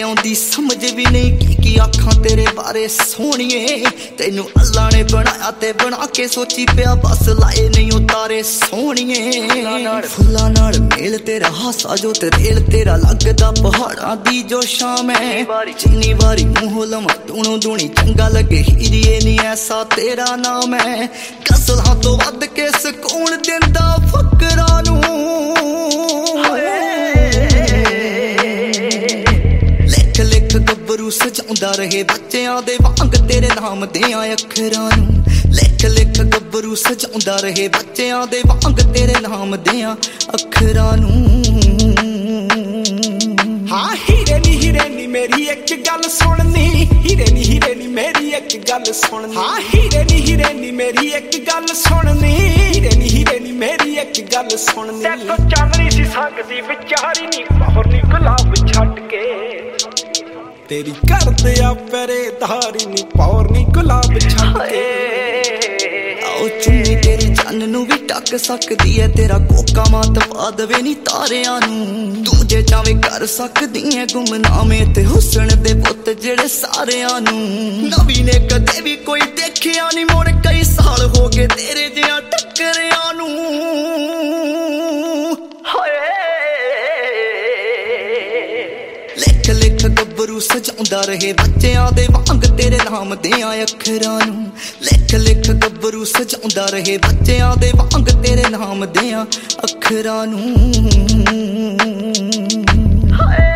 आउंदी समझ भी नहीं की आखां तेरे बारे सोहणिए तैनू अल्लाह ने बनाया ते बना के सोची पिया बस लाए नहीं उतारे सोहणिए फुल्लां नाल मेल तेरा हासा जो ते रेल तेरा लगदा पहाड़ां दी जो शाम है जिन्नी वारी मूंह लवां दूणों दूणी चंगा लगे हीरिए नी ऐसा तेरा नाम है गज़लां तो वध के सुकून दिंदा फकरां नूं गब्बरू सजाउंदा रहे बच्चियां दे वांग तेरे नाम दियां अखरां नूं लिख लिख गब्बरू सजाउंदा रहे बच्चियां दे वांग तेरे नाम दियां अखरां नूं हाँ हीरे नी मेरी एक गल सुननी हीरे नी मेरी एक गल सुननी हाँ हीरे नी मेरी एक गल सुननी हीरे नी मेरी एक गल सुननी तेरे चांदनी सी सकदी विचारी नी मोहर नी गुलाब छट के तेरी कर दिया परेदारी नी पौर नी गुलाब छट के आओ चुन्नी तेरी जान नू भी टक सकदी है तेरा कोका मात पा दवे नी तारियां नू तू जे चावे कर सकदी है गुमनामे ते हुस्न दे पुत जेड़े सारियां नू नवी ने कदे भी कोई देखिया नी मुड़ कई साल हो गए तेरे जिया टकरियां नू लिख लिख गब्बरू सजाउंदा रहे बच्चियां दे वांग तेरे नाम दियां अखरां नूं लिख लिख गब्बरू सजाउंदा रहे बच्चियां दे वांग तेरे नाम दियां अखरां नूं